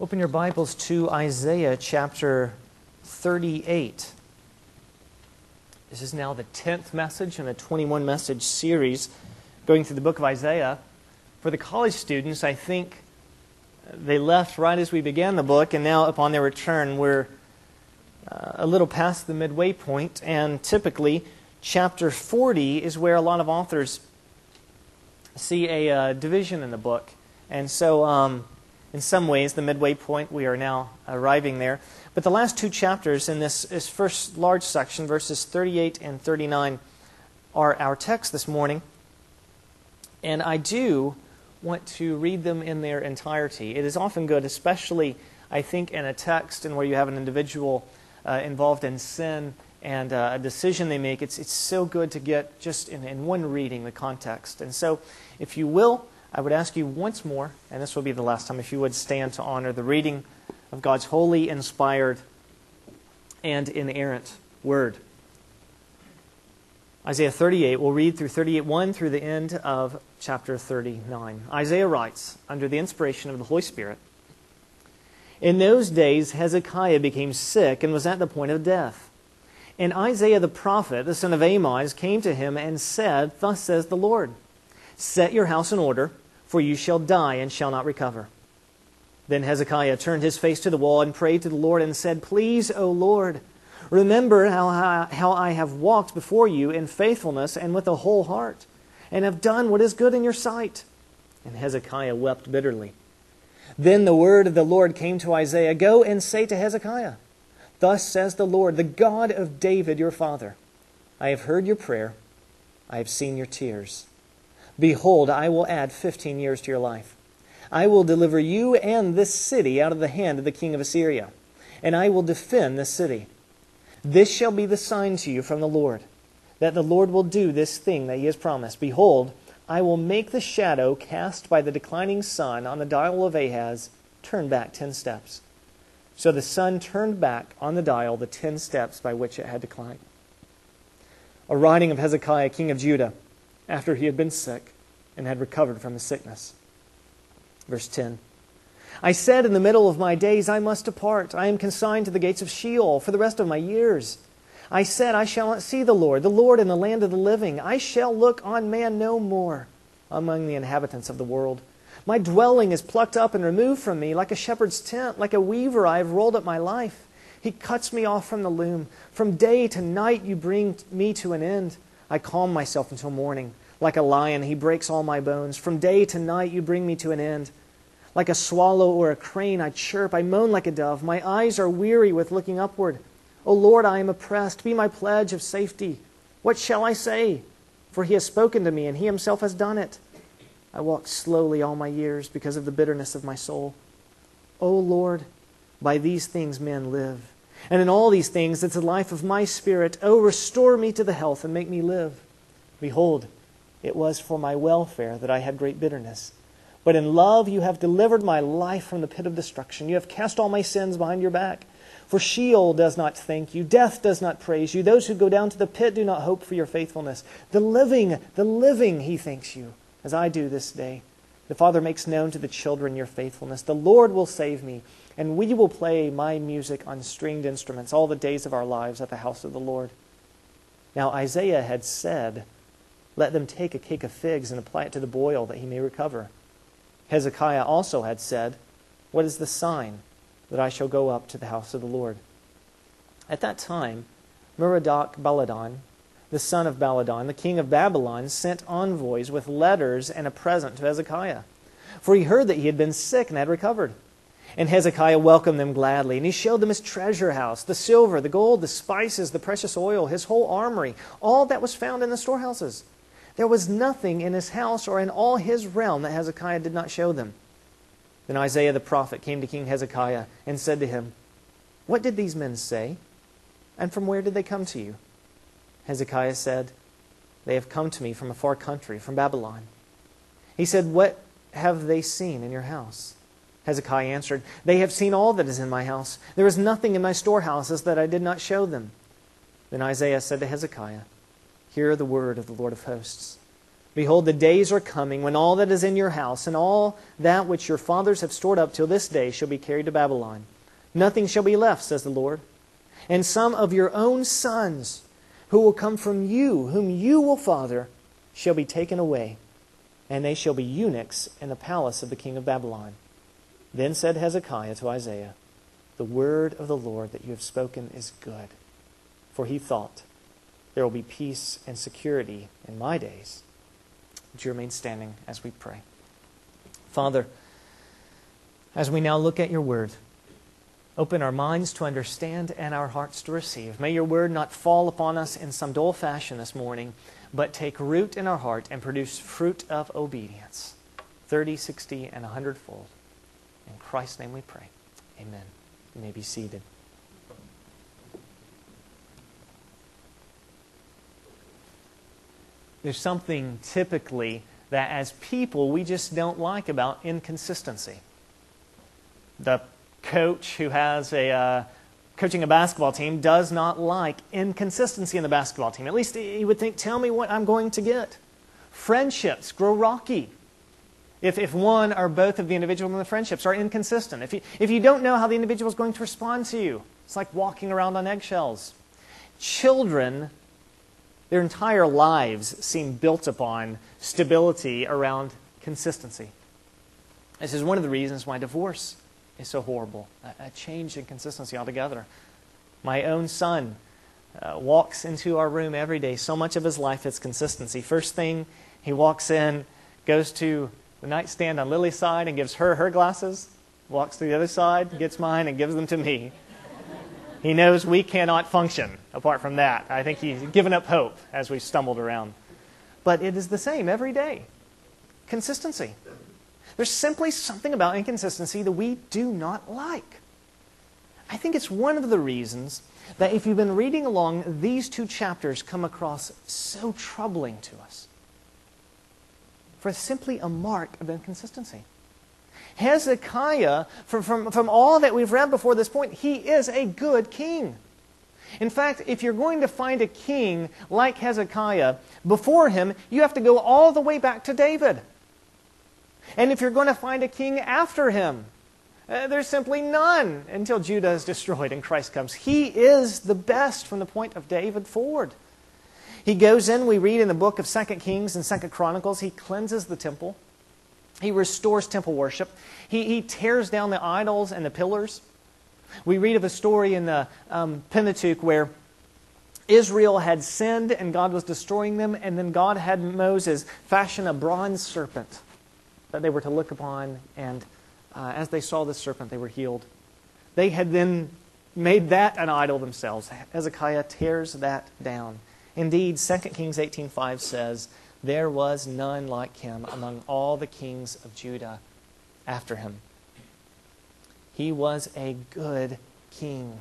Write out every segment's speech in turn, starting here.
Open your Bibles to Isaiah chapter 38. This is now the 10th message in a 21-message series going through the book of Isaiah. For the college students, I think they left right as we began the book, and now upon their return, we're a little past the midway point, and typically chapter 40 is where a lot of authors see a division in the book. And so, in some ways, the midway point, we are now arriving there. But the last two chapters in this first large section, verses 38 and 39, are our text this morning. And I do want to read them in their entirety. It is often good, especially, I think, in a text and where you have an individual involved in sin and a decision they make. It's so good to get just in one reading the context. And so, if you will, I would ask you once more, and this will be the last time, if you would stand to honor the reading of God's holy, inspired, and inerrant Word. Isaiah 38, we'll read through 38:1 through the end of chapter 39. Isaiah writes, under the inspiration of the Holy Spirit, "In those days Hezekiah became sick and was at the point of death. And Isaiah the prophet, the son of Amoz, came to him and said, 'Thus says the Lord, set your house in order, for you shall die and shall not recover.' Then Hezekiah turned his face to the wall and prayed to the Lord and said, 'Please, O Lord, remember how I have walked before you in faithfulness and with a whole heart, and have done what is good in your sight.' And Hezekiah wept bitterly. Then the word of the Lord came to Isaiah, 'Go and say to Hezekiah, Thus says the Lord, the God of David your father, I have heard your prayer, I have seen your tears. Behold, I will add 15 years to your life. I will deliver you and this city out of the hand of the king of Assyria, and I will defend this city. This shall be the sign to you from the Lord, that the Lord will do this thing that he has promised. Behold, I will make the shadow cast by the declining sun on the dial of Ahaz turn back 10 steps. So the sun turned back on the dial the 10 steps by which it had declined." A writing of Hezekiah, king of Judah, after he had been sick and had recovered from his sickness. Verse 10. "I said in the middle of my days, I must depart. I am consigned to the gates of Sheol for the rest of my years. I said, I shall not see the Lord in the land of the living. I shall look on man no more among the inhabitants of the world. My dwelling is plucked up and removed from me like a shepherd's tent. Like a weaver I have rolled up my life. He cuts me off from the loom. From day to night you bring me to an end. I calm myself until morning. Like a lion, he breaks all my bones. From day to night you bring me to an end. Like a swallow or a crane I chirp. I moan like a dove. My eyes are weary with looking upward. O Lord, I am oppressed. Be my pledge of safety. What shall I say? For he has spoken to me, and he himself has done it. I walked slowly all my years because of the bitterness of my soul. O Lord, by these things men live. And in all these things it's the life of my spirit. O restore me to the health and make me live. Behold, it was for my welfare that I had great bitterness. But in love you have delivered my life from the pit of destruction. You have cast all my sins behind your back. For Sheol does not thank you. Death does not praise you. Those who go down to the pit do not hope for your faithfulness. The living, he thanks you, as I do this day. The Father makes known to the children your faithfulness. The Lord will save me, and we will play my music on stringed instruments all the days of our lives at the house of the Lord.' Now Isaiah had said, 'Let them take a cake of figs and apply it to the boil, that he may recover.' Hezekiah also had said, 'What is the sign that I shall go up to the house of the Lord?' At that time, Merodach-Baladan, the son of Baladan, the king of Babylon, sent envoys with letters and a present to Hezekiah. For he heard that he had been sick and had recovered. And Hezekiah welcomed them gladly, and he showed them his treasure house, the silver, the gold, the spices, the precious oil, his whole armory, all that was found in the storehouses. There was nothing in his house or in all his realm that Hezekiah did not show them. Then Isaiah the prophet came to King Hezekiah and said to him, 'What did these men say? And from where did they come to you?' Hezekiah said, 'They have come to me from a far country, from Babylon.' He said, 'What have they seen in your house?' Hezekiah answered, 'They have seen all that is in my house. There is nothing in my storehouses that I did not show them.' Then Isaiah said to Hezekiah, 'Hear the word of the Lord of hosts. Behold, the days are coming when all that is in your house and all that which your fathers have stored up till this day shall be carried to Babylon. Nothing shall be left, says the Lord. And some of your own sons who will come from you, whom you will father, shall be taken away, and they shall be eunuchs in the palace of the king of Babylon. Then said Hezekiah to Isaiah, the word of the Lord that you have spoken is good. For he thought, there will be peace and security in my days. Would you remain standing as we pray? Father, as we now look at your word, open our minds to understand and our hearts to receive. May your word not fall upon us in some dull fashion this morning, but take root in our heart and produce fruit of obedience, 30, 60, and 100-fold. In Christ's name we pray. Amen. You may be seated. There's something typically that as people we just don't like about inconsistency. The coach who has coaching a basketball team does not like inconsistency in the basketball team. At least he would think, tell me what I'm going to get. Friendships grow rocky if one or both of the individuals in the friendships are inconsistent. If you don't know how the individual is going to respond to you, it's like walking around on eggshells. Children, their entire lives seem built upon stability around consistency. This is one of the reasons why divorce is so horrible, a change in consistency altogether. My own son walks into our room every day. So much of his life is consistency. First thing, he walks in, goes to the nightstand on Lily's side and gives her glasses, walks to the other side, gets mine, and gives them to me. He knows we cannot function apart from that. I think he's given up hope as we've stumbled around. But it is the same every day. Consistency. There's simply something about inconsistency that we do not like. I think it's one of the reasons that if you've been reading along, these two chapters come across so troubling to us. For simply a mark of inconsistency. Hezekiah, from all that we've read before this point, he is a good king. In fact, if you're going to find a king like Hezekiah, before him, you have to go all the way back to David. And if you're going to find a king after him, there's simply none until Judah is destroyed and Christ comes. He is the best from the point of David forward. He goes in, we read in the book of 2 Kings and 2 Chronicles, he cleanses the temple. He restores temple worship. He tears down the idols and the pillars. We read of a story in the Pentateuch where Israel had sinned and God was destroying them, and then God had Moses fashion a bronze serpent that they were to look upon, and as they saw this serpent, they were healed. They had then made that an idol themselves. Hezekiah tears that down. Indeed, 2 Kings 18:5 says, there was none like him among all the kings of Judah after him. He was a good king.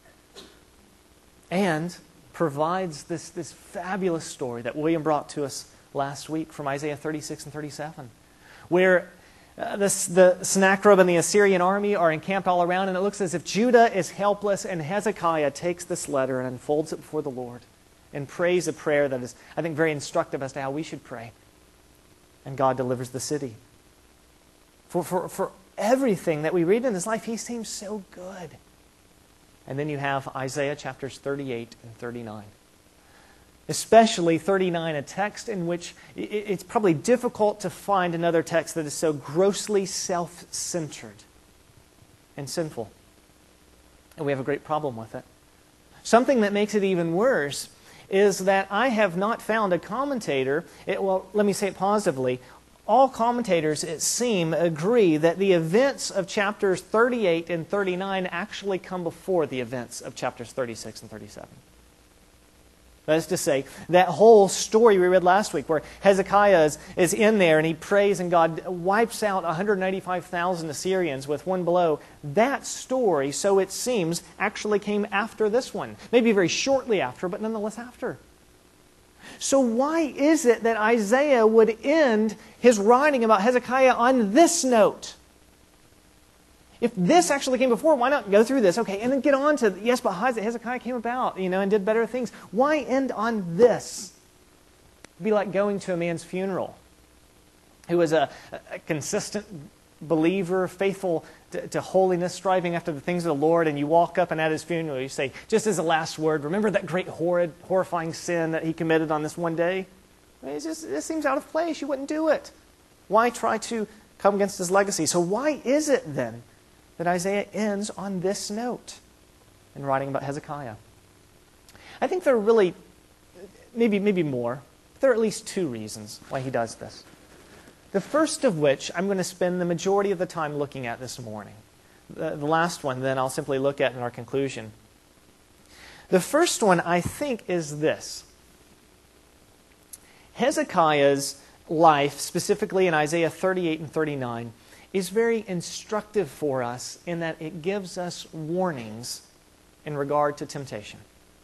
And provides this fabulous story that William brought to us last week from Isaiah 36 and 37, where the Sennacherib and the Assyrian army are encamped all around, and it looks as if Judah is helpless, and Hezekiah takes this letter and unfolds it before the Lord and prays a prayer that is, I think, very instructive as to how we should pray. And God delivers the city. For everything that we read in his life, he seems so good. And then you have Isaiah chapters 38 and 39. Especially 39, a text in which it's probably difficult to find another text that is so grossly self-centered and sinful. And we have a great problem with it. Something that makes it even worse is that I have not found a commentator, let me say it positively, all commentators, it seems, agree that the events of chapters 38 and 39 actually come before the events of chapters 36 and 37. That is to say, that whole story we read last week where Hezekiah is in there and he prays and God wipes out 185,000 Assyrians with one blow, that story, so it seems, actually came after this one. Maybe very shortly after, but nonetheless after. So why is it that Isaiah would end his writing about Hezekiah on this note? If this actually came before, why not go through this? Okay, and then get on to, yes, but Hezekiah came about, and did better things. Why end on this? It'd be like going to a man's funeral who was a consistent believer, faithful to holiness, striving after the things of the Lord, and you walk up and at his funeral you say, just as a last word, remember that great, horrifying sin that he committed on this one day? It seems out of place. You wouldn't do it. Why try to come against his legacy? So why is it then that Isaiah ends on this note in writing about Hezekiah? I think there are really, maybe more, but there are at least two reasons why he does this. The first of which I'm going to spend the majority of the time looking at this morning. The last one, then, I'll simply look at in our conclusion. The first one, I think, is this. Hezekiah's life, specifically in Isaiah 38 and 39, is very instructive for us in that it gives us warnings in regard to temptation.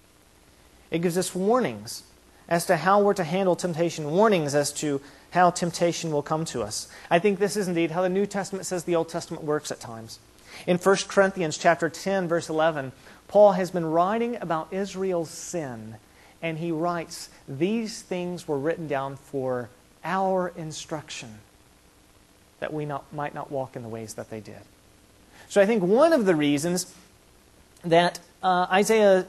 It gives us warnings as to how we're to handle temptation, warnings as to how temptation will come to us. I think this is indeed how the New Testament says the Old Testament works at times. In 1 Corinthians chapter 10, verse 11, Paul has been writing about Israel's sin, and he writes, these things were written down for our instruction, that we might not walk in the ways that they did. So I think one of the reasons that Isaiah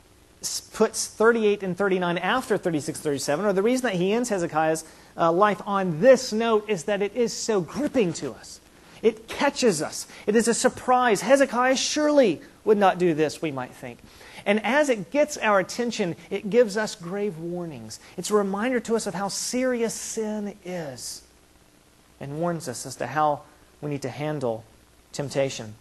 puts 38 and 39 after 36, 37, or the reason that he ends Hezekiah's life on this note is that it is so gripping to us. It catches us. It is a surprise. Hezekiah surely would not do this, we might think. And as it gets our attention, it gives us grave warnings. It's a reminder to us of how serious sin is and warns us as to how we need to handle temptation.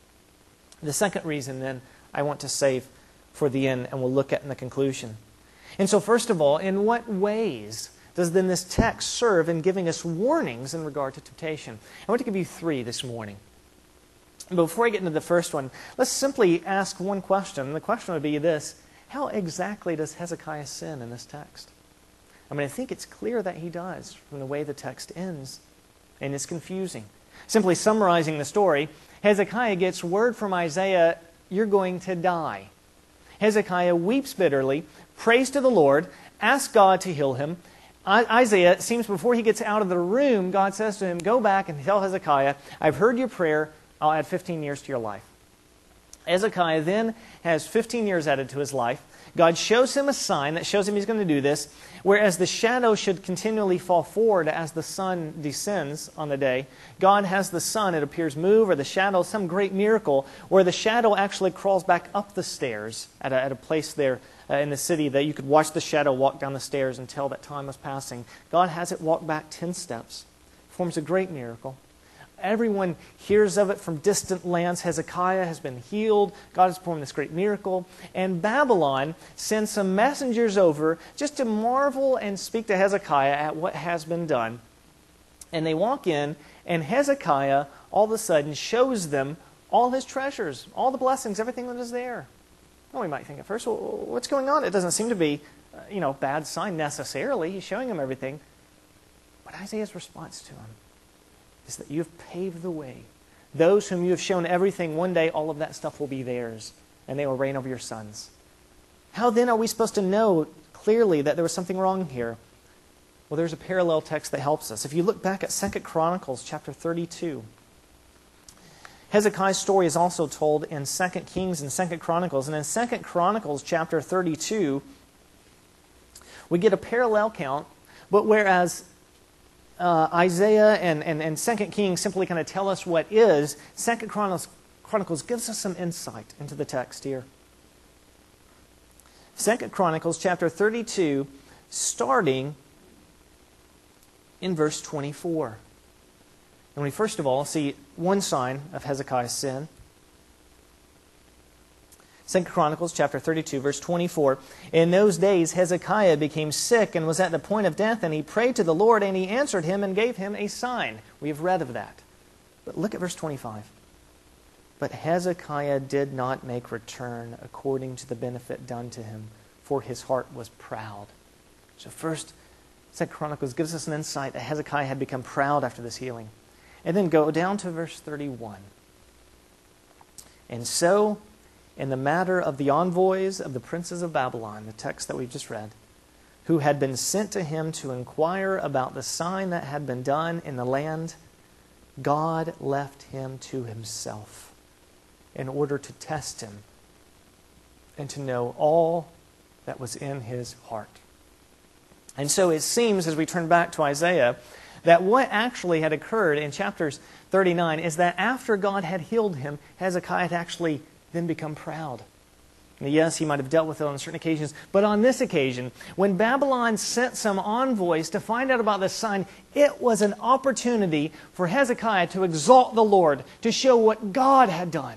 The second reason, then, I want to save for the end and we'll look at in the conclusion. And so, first of all, in what ways does then this text serve in giving us warnings in regard to temptation? I want to give you three this morning. But before I get into the first one, let's simply ask one question. And the question would be this: how exactly does Hezekiah sin in this text? I mean, I think it's clear that he does from the way the text ends, and it's confusing. Simply summarizing the story, Hezekiah gets word from Isaiah, you're going to die. Hezekiah weeps bitterly, prays to the Lord, asks God to heal him. Isaiah, it seems before he gets out of the room, God says to him, go back and tell Hezekiah, I've heard your prayer, I'll add 15 years to your life. Hezekiah then has 15 years added to his life. God shows him a sign that shows him he's going to do this, whereas the shadow should continually fall forward as the sun descends on the day. God has the sun, it appears, move, or the shadow, some great miracle, where the shadow actually crawls back up the stairs at a place there in the city that you could watch the shadow walk down the stairs until that time was passing. God has it walk back 10 steps. Forms a great miracle. Everyone hears of it from distant lands. Hezekiah has been healed. God has performed this great miracle. And Babylon sends some messengers over just to marvel and speak to Hezekiah at what has been done. And they walk in, and Hezekiah all of a sudden shows them all his treasures, all the blessings, everything that is there. Well, we might think at first, well, what's going on? It doesn't seem to be, bad sign necessarily. He's showing them everything. But Isaiah's response to him is that you have paved the way. Those whom you have shown everything, one day all of that stuff will be theirs, and they will reign over your sons. How then are we supposed to know clearly that there was something wrong here? Well, there's a parallel text that helps us. If you look back at 2 Chronicles chapter 32, Hezekiah's story is also told in 2 Kings and 2 Chronicles. And in 2 Chronicles chapter 32, we get a parallel count, but whereas Isaiah and 2 Kings simply kind of tell us what is, 2 Chronicles gives us some insight into the text here. 2 Chronicles chapter 32, starting in verse 24. And we first of all see one sign of Hezekiah's sin. 2 Chronicles chapter 32, verse 24. In those days Hezekiah became sick and was at the point of death, and he prayed to the Lord, and he answered him and gave him a sign. We have read of that. But look at verse 25. But Hezekiah did not make return according to the benefit done to him, for his heart was proud. So first, 2 Chronicles gives us an insight that Hezekiah had become proud after this healing. And then go down to verse 31. And so, in the matter of the envoys of the princes of Babylon, the text that we've just read, who had been sent to him to inquire about the sign that had been done in the land, God left him to himself in order to test him and to know all that was in his heart. And so it seems, as we turn back to Isaiah, that what actually had occurred in chapters 39 is that after God had healed him, Hezekiah had actually then become proud. And yes, he might have dealt with it on certain occasions, but on this occasion, when Babylon sent some envoys to find out about this sign, it was an opportunity for Hezekiah to exalt the Lord, to show what God had done.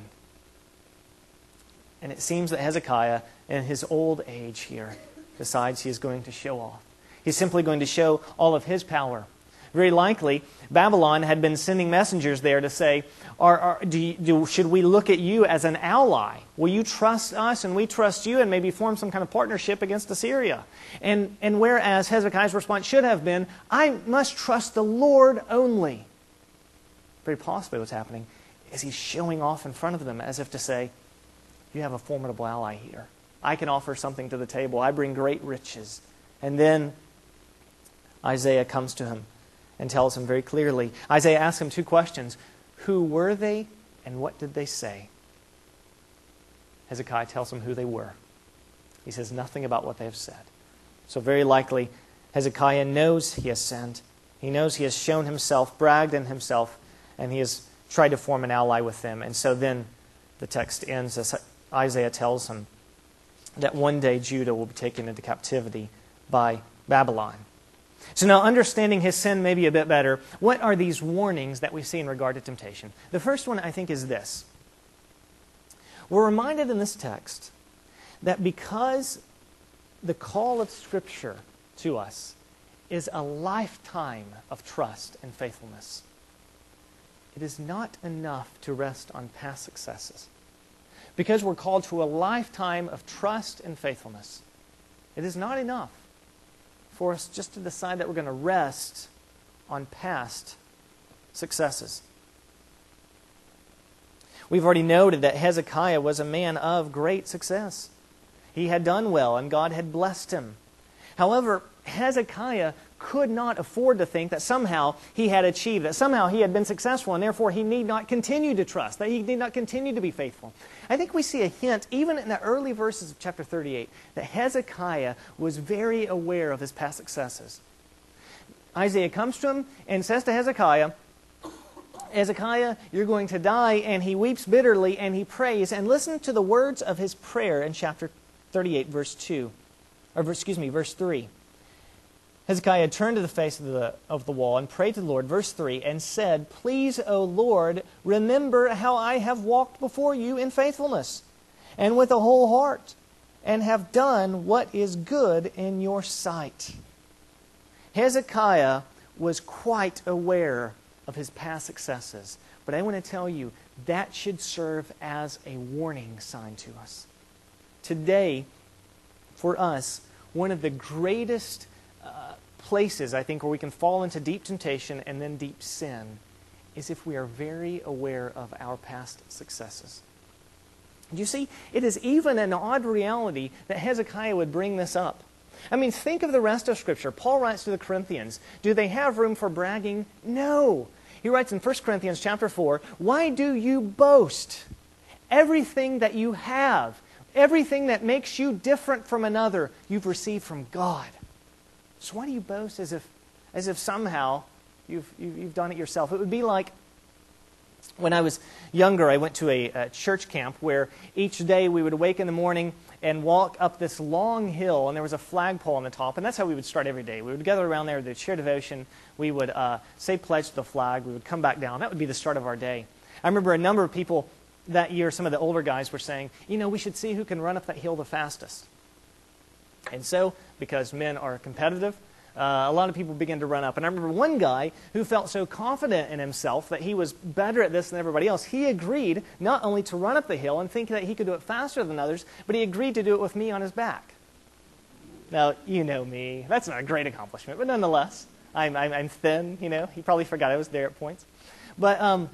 And it seems that Hezekiah, in his old age here, decides he is going to show off. He's simply going to show all of his power. Very likely, Babylon had been sending messengers there to say, should we look at you as an ally? Will you trust us and we trust you, and maybe form some kind of partnership against Assyria? And whereas Hezekiah's response should have been, I must trust the Lord only. Very possibly what's happening is he's showing off in front of them as if to say, you have a formidable ally here. I can offer something to the table. I bring great riches. And then Isaiah comes to him and tells him very clearly. Isaiah asks him two questions. Who were they and what did they say? Hezekiah tells him who they were. He says nothing about what they have said. So very likely, Hezekiah knows he has sinned. He knows he has shown himself, bragged in himself, and he has tried to form an ally with them. And so then the text ends as Isaiah tells him that one day Judah will be taken into captivity by Babylon. So now, understanding his sin maybe a bit better, what are these warnings that we see in regard to temptation? The first one, I think, is this. We're reminded in this text that because the call of Scripture to us is a lifetime of trust and faithfulness, it is not enough to rest on past successes. Because we're called to a lifetime of trust and faithfulness, it is not enough for us just to decide that we're going to rest on past successes. We've already noted that Hezekiah was a man of great success. He had done well and God had blessed him. However, Hezekiah could not afford to think that somehow he had achieved, that somehow he had been successful, and therefore he need not continue to trust, that he need not continue to be faithful. I think we see a hint, even in the early verses of chapter 38, that Hezekiah was very aware of his past successes. Isaiah comes to him and says to Hezekiah, Hezekiah, you're going to die, and he weeps bitterly, and he prays. And listen to the words of his prayer in chapter 38, verse 3. Hezekiah turned to the face of the wall and prayed to the Lord, verse 3, and said, Please, O Lord, remember how I have walked before you in faithfulness and with a whole heart, and have done what is good in your sight. Hezekiah was quite aware of his past successes, but I want to tell you, that should serve as a warning sign to us. Today, for us, one of the greatest places, I think, where we can fall into deep temptation and then deep sin is if we are very aware of our past successes. You see, it is even an odd reality that Hezekiah would bring this up. I mean, think of the rest of Scripture. Paul writes to the Corinthians. Do they have room for bragging? No. He writes in 1 Corinthians chapter 4, Why do you boast? Everything that you have, everything that makes you different from another, you've received from God. So why do you boast as if somehow you've done it yourself? It would be like when I was younger, I went to a church camp where each day we would wake in the morning and walk up this long hill, and there was a flagpole on the top, and that's how we would start every day. We would gather around there, they'd share devotion, we would say pledge to the flag, we would come back down. That would be the start of our day. I remember a number of people that year, some of the older guys were saying, we should see who can run up that hill the fastest. And so, because men are competitive, a lot of people began to run up. And I remember one guy who felt so confident in himself that he was better at this than everybody else. He agreed not only to run up the hill and think that he could do it faster than others, but he agreed to do it with me on his back. Now, you know me. That's not a great accomplishment, but nonetheless, I'm thin, He probably forgot I was there at points. But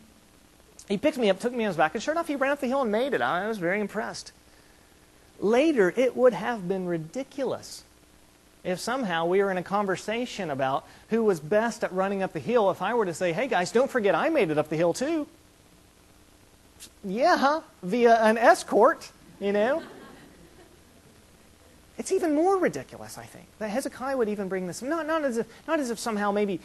he picked me up, took me on his back, and sure enough, he ran up the hill and made it. I was very impressed. Later, it would have been ridiculous if somehow we were in a conversation about who was best at running up the hill, if I were to say, hey guys, don't forget I made it up the hill too. Yeah, via an escort, It's even more ridiculous, I think, that Hezekiah would even bring this. Not as if somehow maybe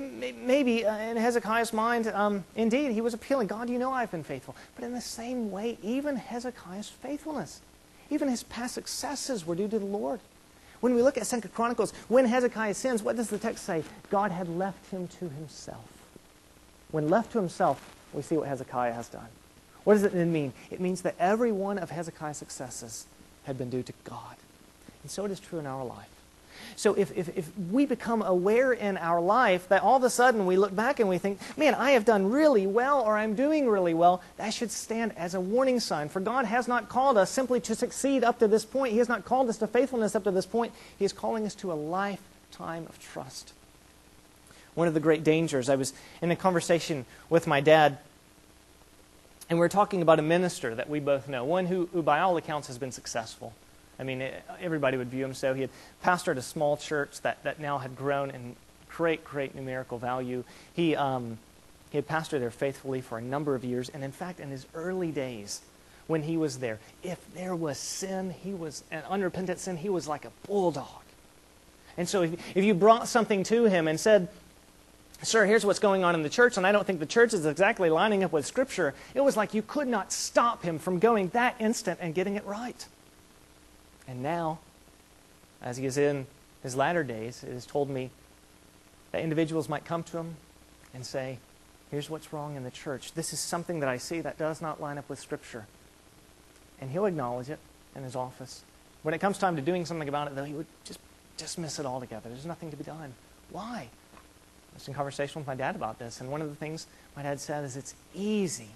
in Hezekiah's mind, indeed, he was appealing. God, I've been faithful. But in the same way, even Hezekiah's faithfulness, even his past successes were due to the Lord. When we look at 2 Chronicles, when Hezekiah sins, what does the text say? God had left him to himself. When left to himself, we see what Hezekiah has done. What does it then mean? It means that every one of Hezekiah's successes had been due to God. And so it is true in our life. So if we become aware in our life that all of a sudden we look back and we think, man, I have done really well, or I'm doing really well, that should stand as a warning sign. For God has not called us simply to succeed up to this point. He has not called us to faithfulness up to this point. He is calling us to a lifetime of trust. One of the great dangers, I was in a conversation with my dad, and we were talking about a minister that we both know, one who by all accounts has been successful. I mean, everybody would view him so. He had pastored a small church that now had grown in great numerical value. He had pastored there faithfully for a number of years. And in fact, in his early days, when he was there, if there was sin, he was an unrepentant sin, he was like a bulldog. And so if you brought something to him and said, sir, here's what's going on in the church, and I don't think the church is exactly lining up with Scripture, it was like you could not stop him from going that instant and getting it right. And now, as he is in his latter days, it has told me that individuals might come to him and say, here's what's wrong in the church. This is something that I see that does not line up with Scripture. And he'll acknowledge it in his office. When it comes time to doing something about it, though, he would just dismiss it altogether. There's nothing to be done. Why? I was in conversation with my dad about this, and one of the things my dad said is it's easy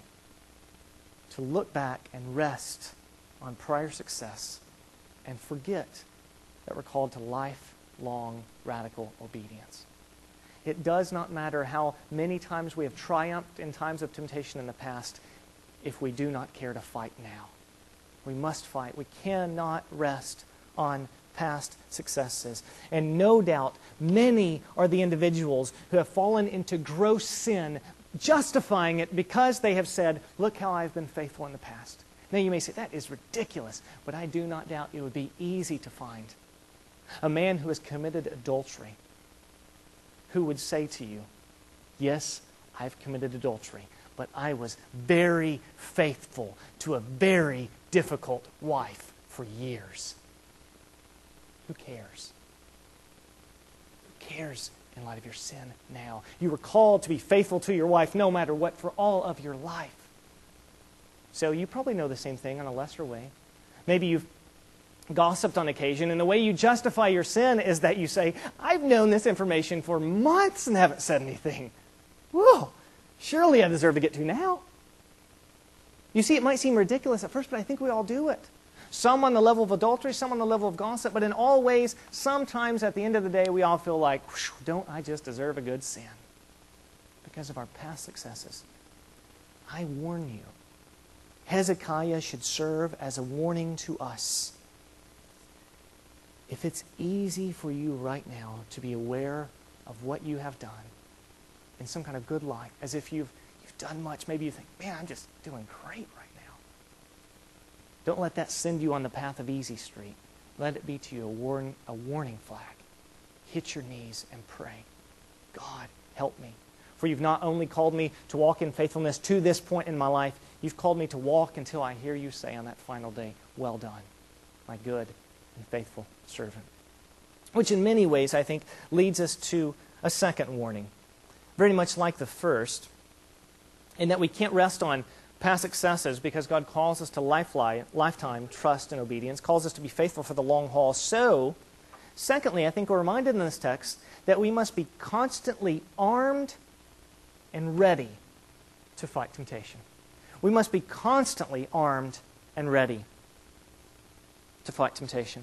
to look back and rest on prior success and forget that we're called to lifelong radical obedience. It does not matter how many times we have triumphed in times of temptation in the past if we do not care to fight now. We must fight. We cannot rest on past successes. And no doubt, many are the individuals who have fallen into gross sin, justifying it because they have said, look how I've been faithful in the past. Now you may say, that is ridiculous, but I do not doubt it would be easy to find a man who has committed adultery who would say to you, yes, I've committed adultery, but I was very faithful to a very difficult wife for years. Who cares? Who cares in light of your sin now? You were called to be faithful to your wife no matter what for all of your life. So you probably know the same thing in a lesser way. Maybe you've gossiped on occasion, and the way you justify your sin is that you say, I've known this information for months and haven't said anything. Whoa, surely I deserve to get to now. You see, it might seem ridiculous at first, but I think we all do it. Some on the level of adultery, some on the level of gossip, but in all ways, sometimes at the end of the day, we all feel like, don't I just deserve a good sin? Because of our past successes. I warn you, Hezekiah should serve as a warning to us. If it's easy for you right now to be aware of what you have done in some kind of good life, as if you've done much, maybe you think, man, I'm just doing great right now. Don't let that send you on the path of easy street. Let it be to you a warning flag. Hit your knees and pray. God, help me. For you've not only called me to walk in faithfulness to this point in my life, you've called me to walk until I hear you say on that final day, well done, my good and faithful servant. Which in many ways, I think, leads us to a second warning. Very much like the first, in that we can't rest on past successes because God calls us to lifetime trust and obedience, calls us to be faithful for the long haul. So, secondly, I think we're reminded in this text that we must be constantly armed and ready to fight temptation. We must be constantly armed and ready to fight temptation.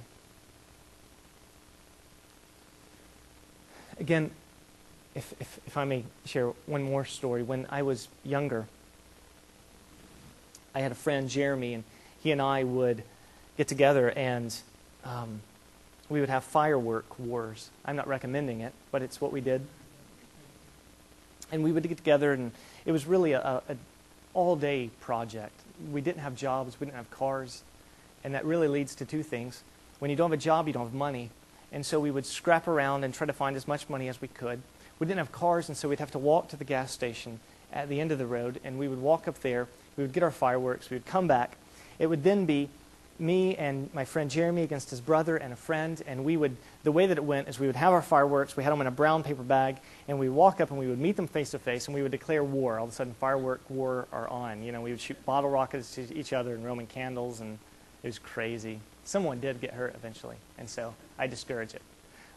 Again, if I may share one more story. When I was younger, I had a friend, Jeremy, and he and I would get together and we would have firework wars. I'm not recommending it, but it's what we did. And we would get together, and it was really an all-day project. We didn't have jobs, we didn't have cars, and that really leads to two things. When you don't have a job, you don't have money. And so we would scrap around and try to find as much money as we could. We didn't have cars, and so we'd have to walk to the gas station at the end of the road, and we would walk up there, we would get our fireworks, we would come back. It would then be me and my friend Jeremy against his brother and a friend, and we would, the way that it went is we would have our fireworks, we had them in a brown paper bag, and we would walk up and we would meet them face to face, and we would declare war. All of a sudden, firework war are on. You know, we would shoot bottle rockets to each other and Roman candles, and it was crazy. Someone did get hurt eventually, and so I discourage it.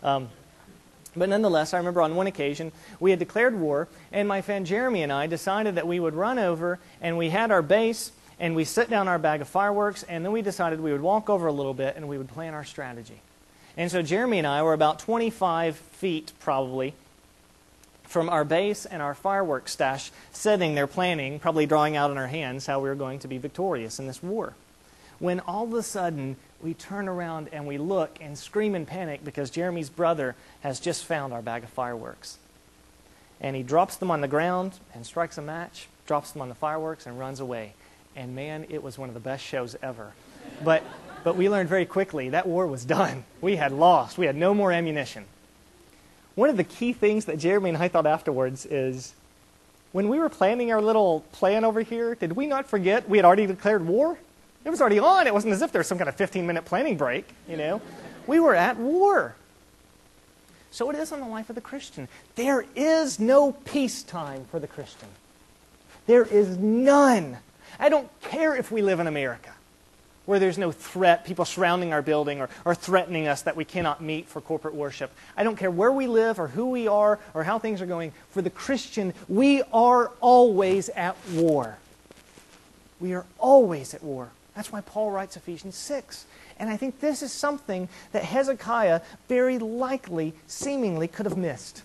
But nonetheless, I remember on one occasion, we had declared war, and my friend Jeremy and I decided that we would run over, and we had our base, and we set down our bag of fireworks, and then we decided we would walk over a little bit, and we would plan our strategy. And so Jeremy and I were about 25 feet, probably, from our base and our fireworks stash, sitting there planning, probably drawing out in our hands how we were going to be victorious in this war. When all of a sudden, we turn around and we look and scream in panic because Jeremy's brother has just found our bag of fireworks. And he drops them on the ground and strikes a match, drops them on the fireworks, and runs away. And man, it was one of the best shows ever. But we learned very quickly that war was done. We had lost. We had no more ammunition. One of the key things that Jeremy and I thought afterwards is, when we were planning our little plan over here, did we not forget we had already declared war? It was already on. It wasn't as if there was some kind of 15-minute planning break, you know. We were at war. So it is on the life of the Christian. There is no peacetime for the Christian. There is none. I don't care if we live in America, where there's no threat, people surrounding our building or threatening us that we cannot meet for corporate worship. I don't care where we live or who we are or how things are going. For the Christian, we are always at war. We are always at war. That's why Paul writes Ephesians 6. And I think this is something that Hezekiah very likely, seemingly, could have missed.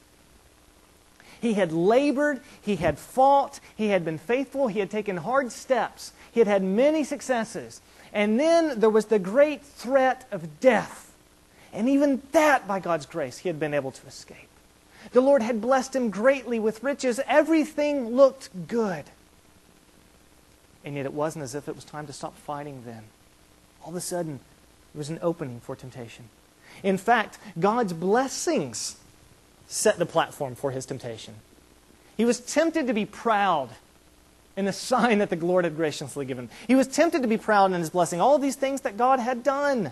He had labored, he had fought, he had been faithful, he had taken hard steps, he had had many successes. And then there was the great threat of death. And even that, by God's grace, he had been able to escape. The Lord had blessed him greatly with riches. Everything looked good. And yet it wasn't as if it was time to stop fighting then. All of a sudden, there was an opening for temptation. In fact, God's blessings set the platform for his temptation. He was tempted to be proud in the sign that the Lord had graciously given him. He was tempted to be proud in his blessing, all of these things that God had done.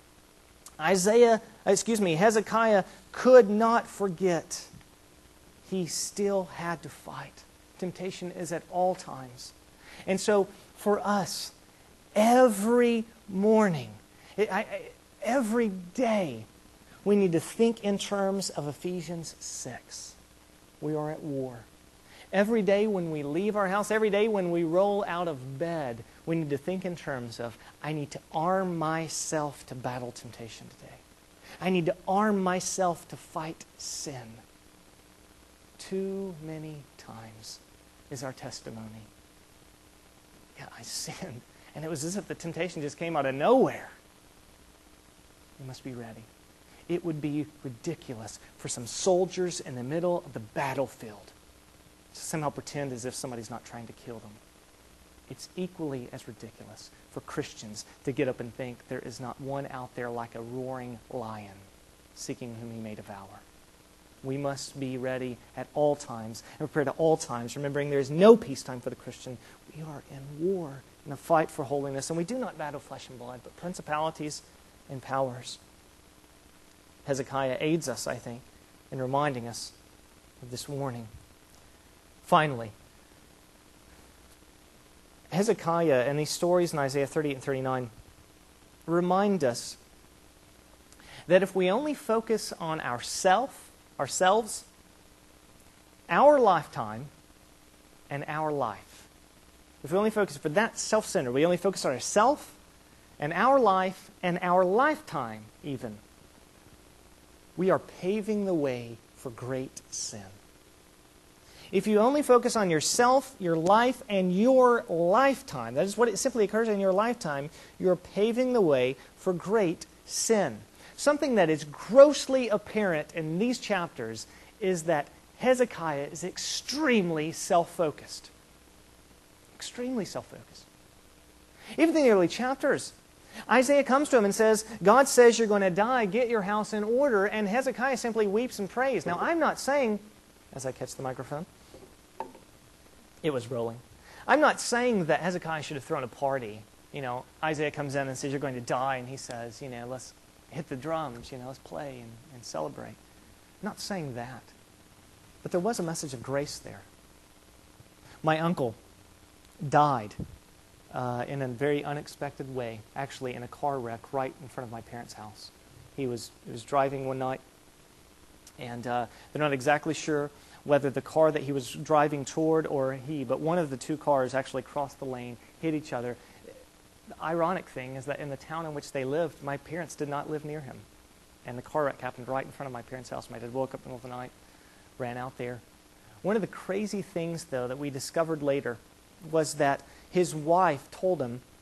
Hezekiah could not forget. He still had to fight. Temptation is at all times. And so for us, every morning, every day, we need to think in terms of Ephesians 6. We are at war. Every day when we leave our house, every day when we roll out of bed, we need to think in terms of, I need to arm myself to battle temptation today. I need to arm myself to fight sin. Too many times is our testimony. Yeah, I sinned. And it was as if the temptation just came out of nowhere. We must be ready. It would be ridiculous for some soldiers in the middle of the battlefield to somehow pretend as if somebody's not trying to kill them. It's equally as ridiculous for Christians to get up and think there is not one out there like a roaring lion seeking whom he may devour. We must be ready at all times and prepared at all times, remembering there is no peacetime for the Christian. We are in war, in a fight for holiness, and we do not battle flesh and blood, but principalities and powers. Hezekiah aids us, I think, in reminding us of this warning. Finally, Hezekiah and these stories in Isaiah 38 and 39 remind us that if we only focus on ourselves, our lifetime, and our life, if we only focus for that self-centered, we only focus on ourselves and our life and our lifetime even, we are paving the way for great sin. If you only focus on yourself, your life, and your lifetime, that is what it simply occurs in your lifetime, you're paving the way for great sin. something that is grossly apparent in these chapters is that Hezekiah is extremely self-focused. Extremely self-focused. Even in the early chapters, Isaiah comes to him and says, God says you're going to die, get your house in order, and Hezekiah simply weeps and prays. Now, I'm not saying, as I catch the microphone, it was rolling. I'm not saying that Hezekiah should have thrown a party. Isaiah comes in and says, you're going to die, and he says, let's hit the drums, let's play and celebrate. I'm not saying that. But there was a message of grace there. My uncle died in a very unexpected way, actually in a car wreck right in front of my parents' house. He was driving one night, and they're not exactly sure whether the car that he was driving toward but one of the two cars actually crossed the lane, hit each other. The ironic thing is that in the town in which they lived, my parents did not live near him. And the car wreck happened right in front of my parents' house. My dad woke up in the middle of the night, ran out there. One of the crazy things, though, that we discovered later was that his wife told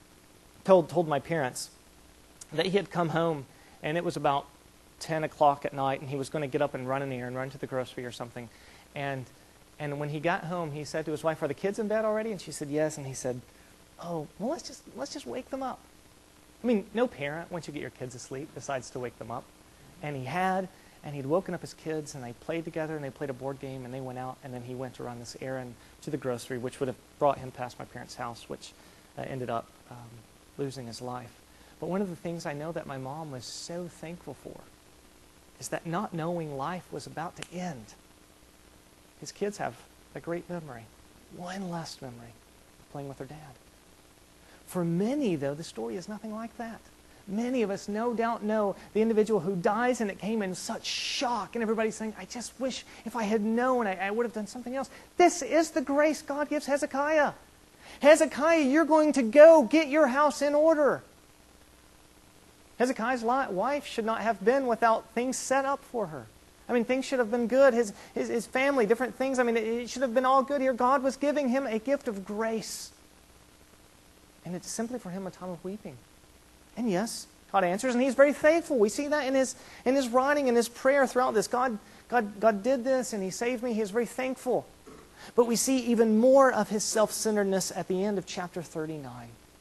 my parents that he had come home and it was about 10 o'clock at night and he was going to get up and run in here and run to the grocery or something. And when he got home, he said to his wife, "Are the kids in bed already?" And she said, "Yes." And he said, "Oh, well, let's just wake them up." I mean, no parent, once you get your kids asleep, decides to wake them up. And he'd woken up his kids, and they played together, and they played a board game, and they went out, and then he went to run this errand to the grocery, which would have brought him past my parents' house, which ended up losing his life. But one of the things I know that my mom was so thankful for is that not knowing life was about to end. His kids have a great memory, one last memory, playing with their dad. For many, though, the story is nothing like that. Many of us no doubt know the individual who dies and it came in such shock and everybody's saying, "I just wish if I had known I would have done something else." This is the grace God gives Hezekiah. Hezekiah, you're going to go get your house in order. Hezekiah's wife should not have been without things set up for her. I mean, things should have been good. His family, different things. I mean, it should have been all good here. God was giving him a gift of grace. And it's simply for him a time of weeping. And yes, God answers, and he's very faithful. We see that in his writing, in his prayer throughout this. God did this, and he saved me. He is very thankful. But we see even more of his self-centeredness at the end of chapter 39.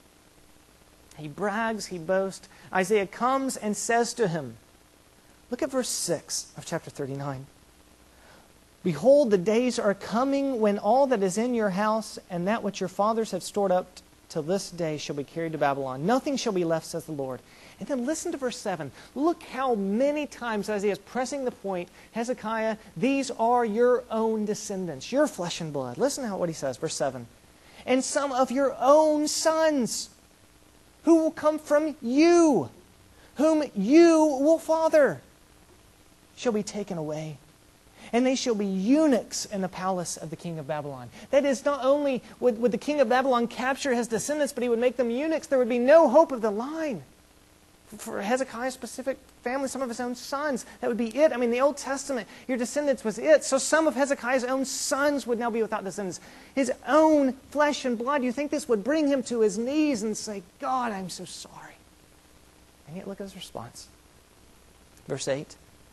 He brags, he boasts. Isaiah comes and says to him, look at verse 6 of chapter 39. "Behold, the days are coming when all that is in your house and that which your fathers have stored up till this day shall be carried to Babylon. Nothing shall be left, says the Lord." And then listen to verse 7. Look how many times Isaiah is pressing the point, Hezekiah, these are your own descendants, your flesh and blood. Listen to what he says, verse 7. "And some of your own sons, who will come from you, whom you will father, shall be taken away. And they shall be eunuchs in the palace of the king of Babylon." That is, not only would the king of Babylon capture his descendants, but he would make them eunuchs. There would be no hope of the line. For Hezekiah's specific family, some of his own sons, that would be it. I mean, the Old Testament, your descendants was it. So some of Hezekiah's own sons would now be without descendants. His own flesh and blood. You think this would bring him to his knees and say, "God, I'm so sorry." And yet look at his response. Verse 8.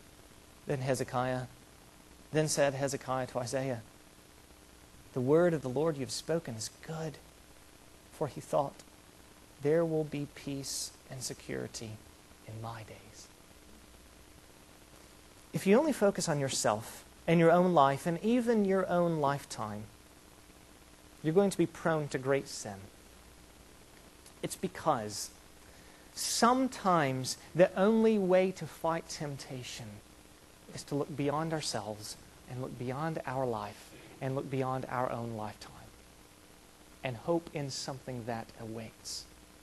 Then said Hezekiah to Isaiah, "The word of the Lord you have spoken is good." For he thought, "There will be peace and security in my days." If you only focus on yourself and your own life and even your own lifetime, you're going to be prone to great sin. It's because sometimes the only way to fight temptation is to look beyond ourselves and look beyond our life and look beyond our own lifetime and hope in something that awaits.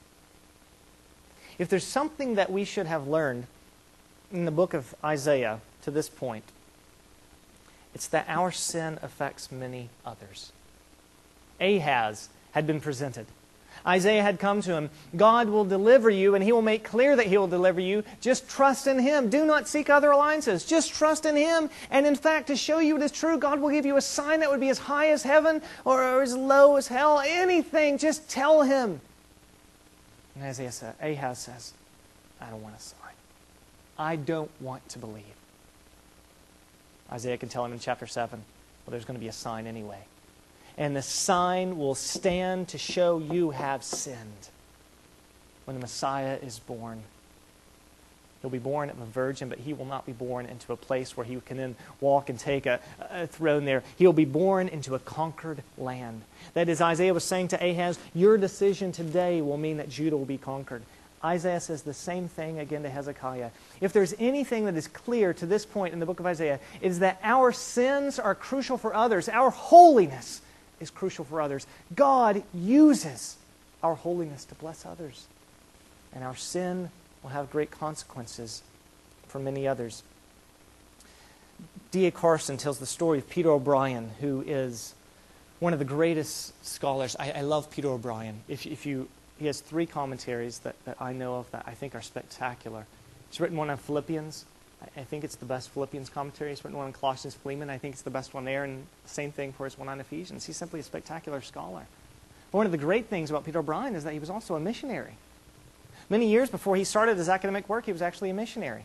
If there's something that we should have learned in the book of Isaiah to this point, it's that our sin affects many others. Ahaz had been presented. Isaiah had come to him. God will deliver you, and he will make clear that he will deliver you. Just trust in him. Do not seek other alliances. Just trust in him. And in fact, to show you it is true, God will give you a sign that would be as high as heaven or as low as hell. Anything, just tell him. And Ahaz says, "I don't want a sign. I don't want to believe. Isaiah can tell him in chapter 7, well, there's going to be a sign anyway. And the sign will stand to show you have sinned when the Messiah is born. He'll be born of a virgin, but he will not be born into a place where he can then walk and take a throne there. He'll be born into a conquered land. That is, Isaiah was saying to Ahaz, your decision today will mean that Judah will be conquered. Isaiah says the same thing again to Hezekiah. If there's anything that is clear to this point in the book of Isaiah, it is that our sins are crucial for others. Our holiness is crucial for others. God uses our holiness to bless others. And our sin will have great consequences for many others. D.A. Carson tells the story of Peter O'Brien, who is one of the greatest scholars. I love Peter O'Brien. He has 3 commentaries that I know of that I think are spectacular. He's written one on Philippians. I think it's the best Philippians commentary. He's written one on Colossians, Philemon. I think it's the best one there, and the same thing for his one on Ephesians. He's simply a spectacular scholar. But one of the great things about Peter O'Brien is that he was also a missionary. Many years before he started his academic work, he was actually a missionary.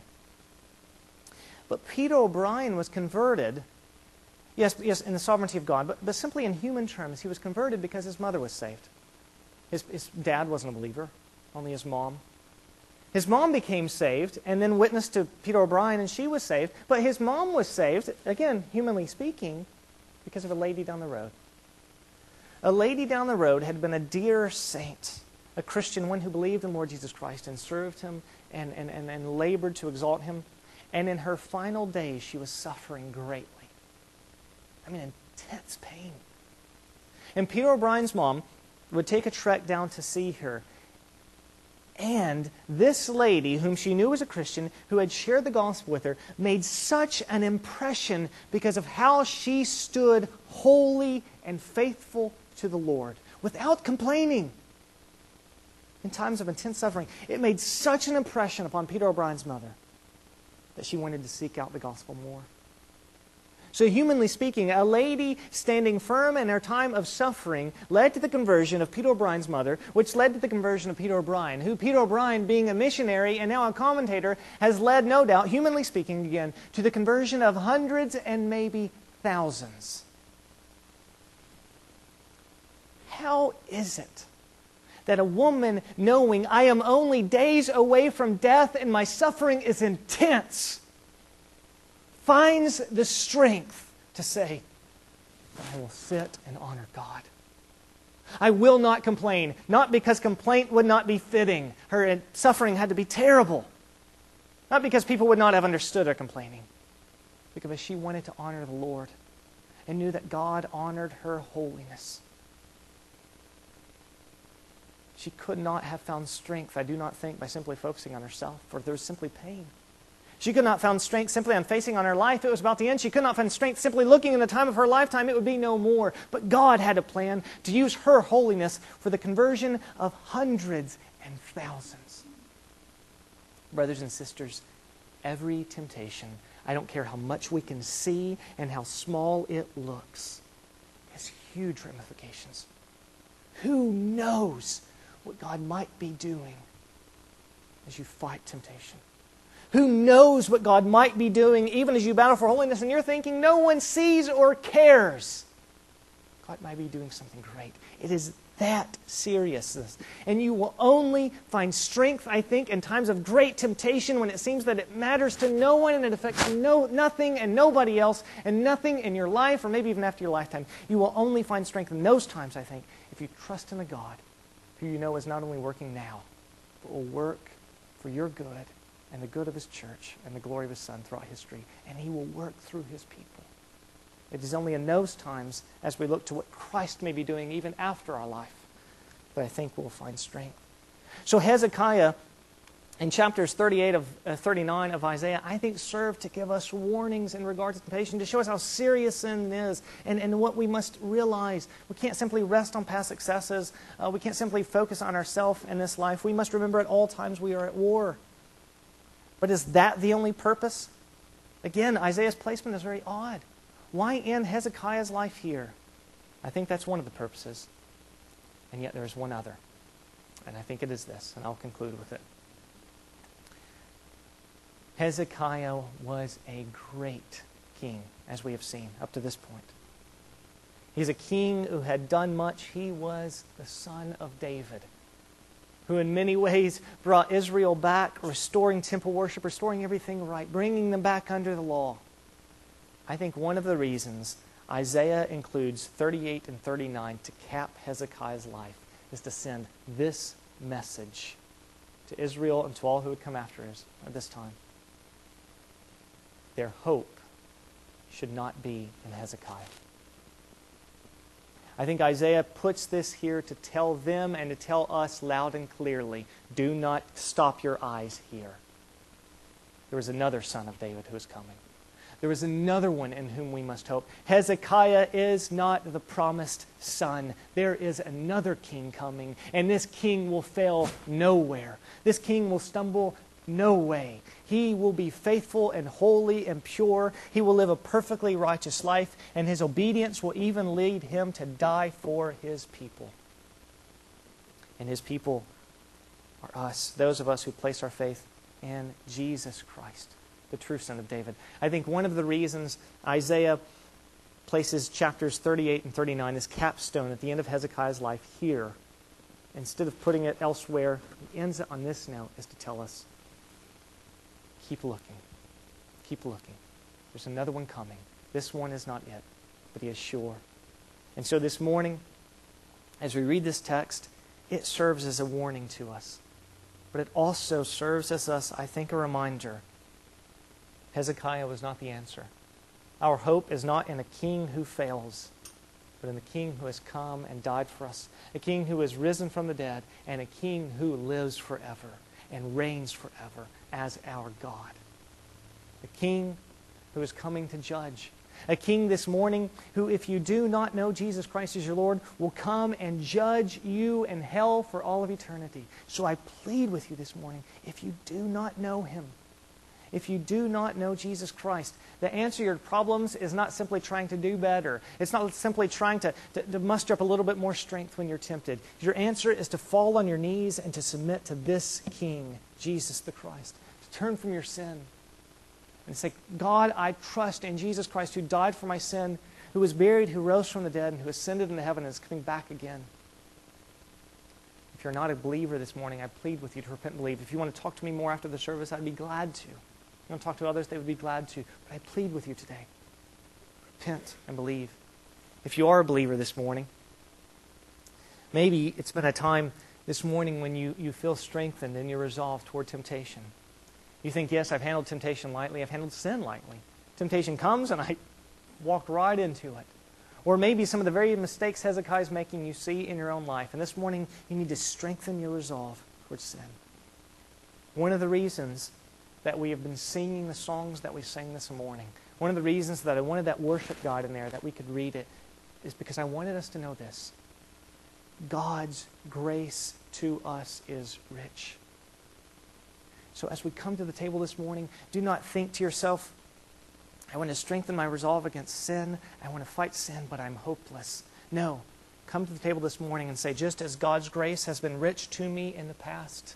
But Peter O'Brien was converted, yes, in the sovereignty of God, but simply in human terms, he was converted because his mother was saved. His dad wasn't a believer, only his mom. His mom became saved and then witnessed to Peter O'Brien, and she was saved. But his mom was saved, again, humanly speaking, because of a lady down the road. A lady down the road had been a dear saint, a Christian, one who believed in the Lord Jesus Christ and served him and labored to exalt him. And in her final days, she was suffering greatly. I mean, intense pain. And Peter O'Brien's mom would take a trek down to see her. And this lady, whom she knew was a Christian, who had shared the gospel with her, made such an impression because of how she stood holy and faithful to the Lord, without complaining. In times of intense suffering, it made such an impression upon Peter O'Brien's mother that she wanted to seek out the gospel more. So humanly speaking, a lady standing firm in her time of suffering led to the conversion of Peter O'Brien's mother, which led to the conversion of Peter O'Brien, who Peter O'Brien, being a missionary and now a commentator, has led, no doubt, humanly speaking again, to the conversion of hundreds and maybe thousands. How is it that a woman, knowing I am only days away from death and my suffering is intense, finds the strength to say, I will sit and honor God. I will not complain, not because complaint would not be fitting. Her suffering had to be terrible. Not because people would not have understood her complaining. Because she wanted to honor the Lord and knew that God honored her holiness. She could not have found strength, I do not think, by simply focusing on herself, for there was simply pain. She could not have found strength simply on facing on her life. It was about the end. She could not find strength simply looking in the time of her lifetime. It would be no more. But God had a plan to use her holiness for the conversion of hundreds and thousands. Brothers and sisters, every temptation, I don't care how much we can see and how small it looks, has huge ramifications. Who knows what God might be doing as you fight temptation? Who knows what God might be doing even as you battle for holiness and you're thinking no one sees or cares? God might be doing something great. It is that seriousness. And you will only find strength, I think, in times of great temptation when it seems that it matters to no one and it affects nothing and nobody else and nothing in your life or maybe even after your lifetime. You will only find strength in those times, I think, if you trust in a God who you know is not only working now, but will work for your good and the good of His church and the glory of His Son throughout history. And He will work through His people. It is only in those times, as we look to what Christ may be doing even after our life, that I think we'll find strength. So Hezekiah, in chapters 39 of Isaiah, I think serve to give us warnings in regards to temptation, to show us how serious sin is and what we must realize. We can't simply rest on past successes. We can't simply focus on ourselves in this life. We must remember at all times we are at war. But is that the only purpose? Again, Isaiah's placement is very odd. Why end Hezekiah's life here? I think that's one of the purposes. And yet there's one other. And I think it is this, and I'll conclude with it. Hezekiah was a great king, as we have seen up to this point. He's a king who had done much. He was the son of David, who in many ways brought Israel back, restoring temple worship, restoring everything right, bringing them back under the law. I think one of the reasons Isaiah includes 38 and 39 to cap Hezekiah's life is to send this message to Israel and to all who would come after us at this time. Their hope should not be in Hezekiah. I think Isaiah puts this here to tell them and to tell us loud and clearly, do not stop your eyes here. There was another son of David who is coming. There is another one in whom we must hope. Hezekiah is not the promised son. There is another king coming, and this king will fail nowhere. This king will stumble no way. He will be faithful and holy and pure. He will live a perfectly righteous life, and his obedience will even lead him to die for his people. And his people are us, those of us who place our faith in Jesus Christ, the true Son of David. I think one of the reasons Isaiah places chapters 38 and 39 as capstone at the end of Hezekiah's life here, instead of putting it elsewhere, he ends it on this note, is to tell us, keep looking. Keep looking. There's another one coming. This one is not it, but he is sure. And so this morning, as we read this text, it serves as a warning to us. But it also serves as us, I think, a reminder. Hezekiah was not the answer. Our hope is not in a king who fails, but in the king who has come and died for us, a king who has risen from the dead, and a king who lives forever and reigns forever as our God. A king who is coming to judge. A king this morning who, if you do not know Jesus Christ as your Lord, will come and judge you in hell for all of eternity. So I plead with you this morning, if you do not know Him, if you do not know Jesus Christ, the answer to your problems is not simply trying to do better. It's not simply trying to muster up a little bit more strength when you're tempted. Your answer is to fall on your knees and to submit to this King, Jesus the Christ. To turn from your sin and say, God, I trust in Jesus Christ who died for my sin, who was buried, who rose from the dead, and who ascended into heaven and is coming back again. If you're not a believer this morning, I plead with you to repent and believe. If you want to talk to me more after the service, I'd be glad to. If you want to talk to others, they would be glad to. But I plead with you today. Repent and believe. If you are a believer this morning, maybe it's been a time this morning when you feel strengthened in your resolve toward temptation. You think, yes, I've handled temptation lightly. I've handled sin lightly. Temptation comes and I walk right into it. Or maybe some of the very mistakes Hezekiah is making you see in your own life. And this morning, you need to strengthen your resolve towards sin. One of the reasons that we have been singing the songs that we sang this morning, one of the reasons that I wanted that worship guide in there, that we could read it, is because I wanted us to know this. God's grace to us is rich. So as we come to the table this morning, do not think to yourself, I want to strengthen my resolve against sin. I want to fight sin, but I'm hopeless. No. Come to the table this morning and say, just as God's grace has been rich to me in the past,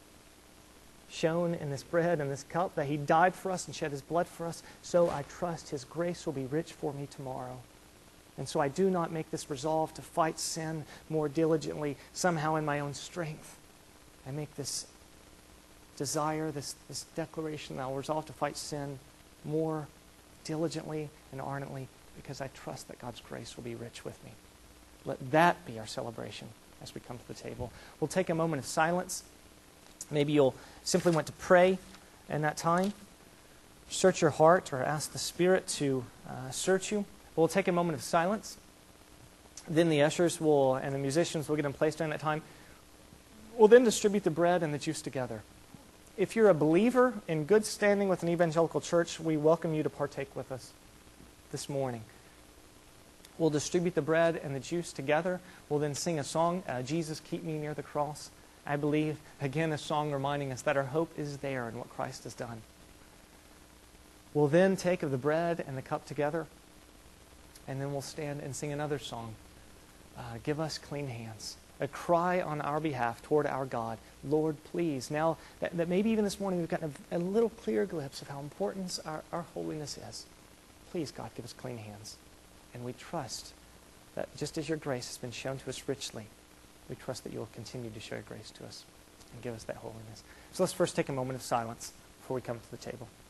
shown in this bread and this cup, that He died for us and shed His blood for us, so I trust His grace will be rich for me tomorrow. And so I do not make this resolve to fight sin more diligently, somehow in my own strength. I make this desire, this declaration that I'll resolve to fight sin more diligently and ardently because I trust that God's grace will be rich with me. Let that be our celebration as we come to the table. We'll take a moment of silence. Maybe you'll simply want to pray in that time. Search your heart or ask the Spirit to search you. We'll take a moment of silence. Then the ushers and the musicians will get in place during that time. We'll then distribute the bread and the juice together. If you're a believer in good standing with an evangelical church, we welcome you to partake with us this morning. We'll distribute the bread and the juice together. We'll then sing a song, Jesus, Keep Me Near the Cross. I believe, again, a song reminding us that our hope is there in what Christ has done. We'll then take of the bread and the cup together, and then we'll stand and sing another song. Give us clean hands. a cry on our behalf toward our God. Lord, please, now that maybe even this morning we've gotten a little clear glimpse of how important our holiness is. Please, God, give us clean hands. And we trust that just as your grace has been shown to us richly, we trust that you will continue to show your grace to us and give us that holiness. So let's first take a moment of silence before we come to the table.